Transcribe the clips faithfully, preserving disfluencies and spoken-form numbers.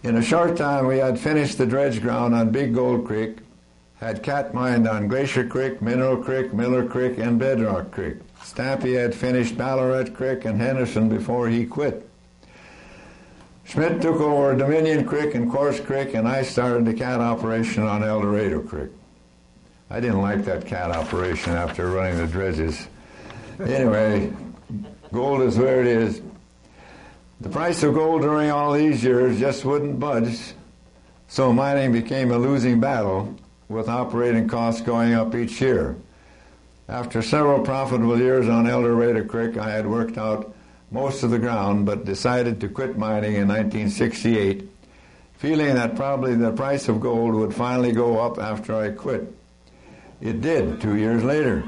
In a short time, we had finished the dredge ground on Big Gold Creek, had cat mined on Glacier Creek, Mineral Creek, Miller Creek, and Bedrock Creek. Stampy had finished Ballarat Creek and Henderson before he quit. Schmidt took over Dominion Creek and Coarse Creek, and I started the cat operation on El Dorado Creek. I didn't like that cat operation after running the dredges. Anyway, gold is where it is. The price of gold during all these years just wouldn't budge, so mining became a losing battle, with operating costs going up each year. After several profitable years on El Dorado Creek, I had worked out most of the ground, but decided to quit mining in nineteen sixty-eight, feeling that probably the price of gold would finally go up after I quit. It did two years later,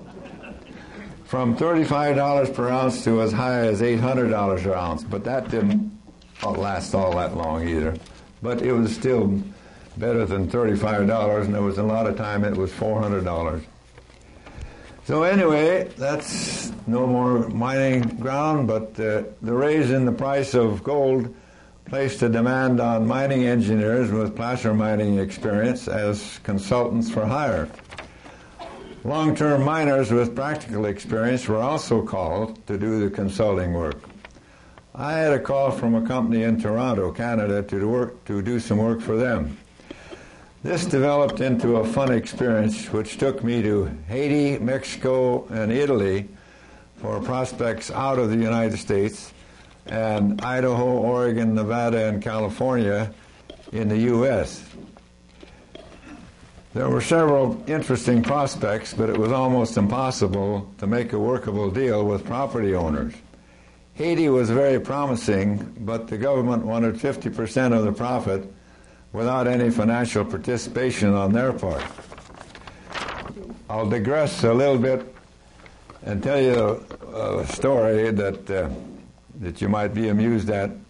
from thirty-five dollars per ounce to as high as eight hundred dollars per ounce, but that didn't last all that long either. But it was still better than thirty-five dollars, and there was a lot of time it was four hundred dollars. So anyway, that's no more mining ground, but uh, the raise in the price of gold placed a demand on mining engineers with placer mining experience as consultants for hire. Long-term miners with practical experience were also called to do the consulting work. I had a call from a company in Toronto, Canada, to work to do some work for them. This developed into a fun experience which took me to Haiti, Mexico, and Italy for prospects out of the United States, and Idaho, Oregon, Nevada, and California in the U S There were several interesting prospects, but it was almost impossible to make a workable deal with property owners. Haiti was very promising, but the government wanted fifty percent of the profit without any financial participation on their part. I'll digress a little bit and tell you a, a story that uh, that you might be amused at.